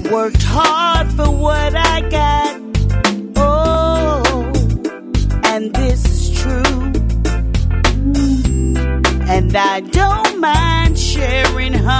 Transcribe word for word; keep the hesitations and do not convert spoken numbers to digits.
Worked hard for what I got. Oh, and this is true. And I don't mind sharing, honey.